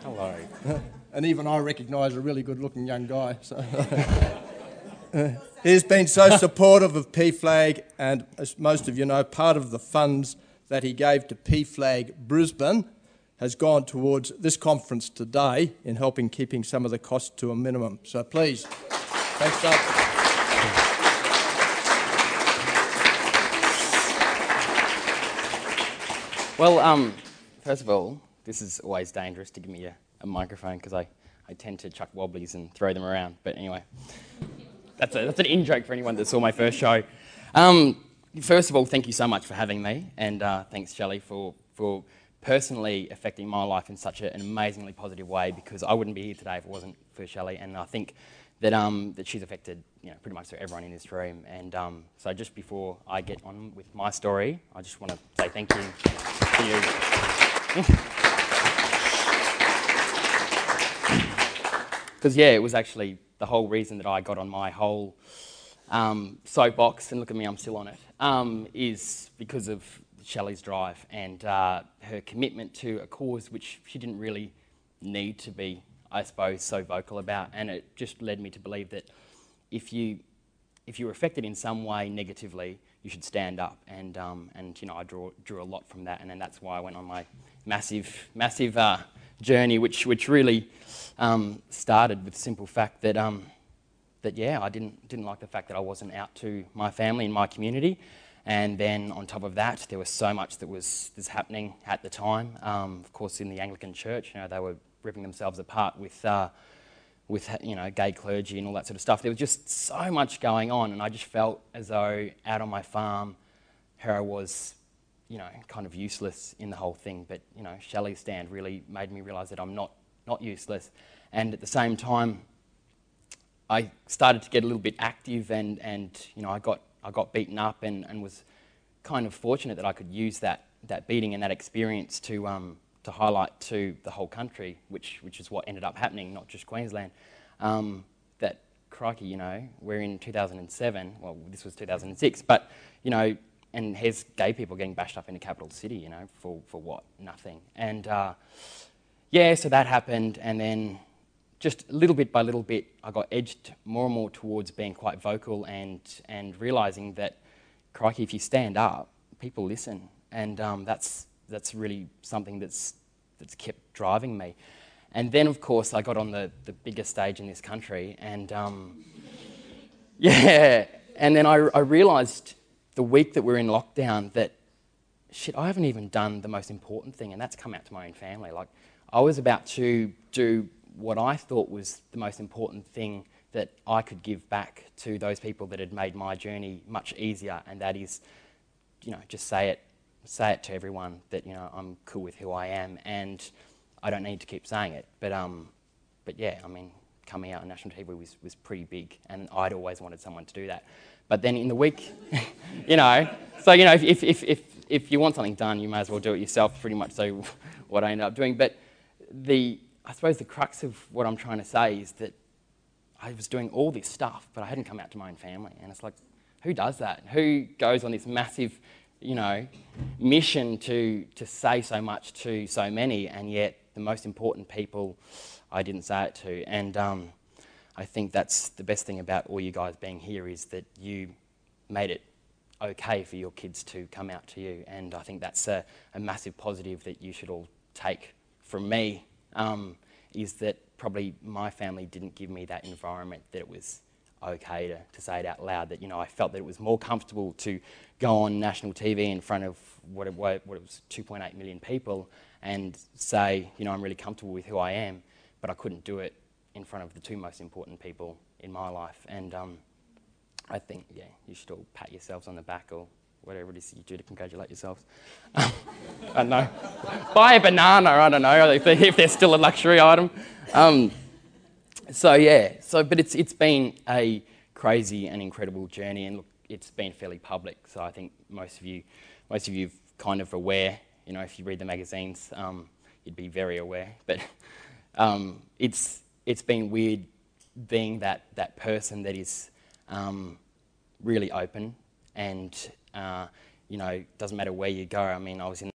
Hello. And even I recognise a really good-looking young guy. So he's been so supportive of PFLAG, and as most of you know, part of the funds that he gave to PFLAG Brisbane has gone towards this conference today in helping keeping some of the costs to a minimum. So please, thanks, Doug. Well, first of all, this is always dangerous to give me a microphone because I tend to chuck wobblies and throw them around. But anyway, that's an in-joke for anyone that saw my first show. First of all, thank you so much for having me, and thanks, Shelley, for personally affecting my life in such an amazingly positive way, because I wouldn't be here today if it wasn't for Shelley, and I think that that she's affected pretty much everyone in this room. And so just before I get on with my story, I just want to say thank you to you. Because it was actually the whole reason that I got on my whole soapbox, and look at me, I'm still on it, is because of Shelley's drive and her commitment to a cause which she didn't really need to be, I suppose, so vocal about. And it just led me to believe that if you were affected in some way negatively, you should stand up. And I drew a lot from that, and then that's why I went on my massive journey, which really started with the simple fact that I didn't like the fact that I wasn't out to my family and my community. And then on top of that, there was so much that was happening at the time. Of course, in the Anglican Church, they were ripping themselves apart with gay clergy and all that sort of stuff. There was just so much going on, and I just felt as though out on my farm, here I was, kind of useless in the whole thing. But Shelley's stand really made me realise that I'm not useless. And at the same time, I started to get a little bit active, and I got beaten up, and was kind of fortunate that I could use that beating and that experience to highlight to the whole country, which is what ended up happening, not just Queensland. That crikey, we're in 2007. Well, this was 2006, but and here's gay people getting bashed up in the capital city, for what? Nothing. And so that happened, and then just little bit by little bit, I got edged more and more towards being quite vocal and realising that, crikey, if you stand up, people listen, and that's really something that's kept driving me. And then, of course, I got on the biggest stage in this country, and and then I realised the week that we're in lockdown that, shit, I haven't even done the most important thing, and that's come out to my own family. Like, I was about to do what I thought was the most important thing that I could give back to those people that had made my journey much easier, and that is, just say it to everyone that I'm cool with who I am, and I don't need to keep saying it. But coming out on national TV was pretty big, and I'd always wanted someone to do that. But then in the week, so if you want something done, you may as well do it yourself. Pretty much so what I ended up doing. But I suppose the crux of what I'm trying to say is that I was doing all this stuff, but I hadn't come out to my own family. And it's like, who does that? Who goes on this massive, mission to say so much to so many, and yet the most important people I didn't say it to? And I think that's the best thing about all you guys being here, is that you made it okay for your kids to come out to you. And I think that's a massive positive that you should all take from me, is that probably my family didn't give me that environment that it was okay to say it out loud, that I felt that it was more comfortable to go on national TV in front of what it was 2.8 million people and say, I'm really comfortable with who I am, but I couldn't do it in front of the two most important people in my life. And I think, you should all pat yourselves on the back, or whatever it is you do to congratulate yourselves. I don't know. Buy a banana, I don't know, if there's still a luxury item. But it's been a crazy and incredible journey, and look, it's been fairly public, so I think most of you've kind of aware, if you read the magazines, you'd be very aware. But it's been weird being that person that is really open, and doesn't matter where you go. I mean, I was in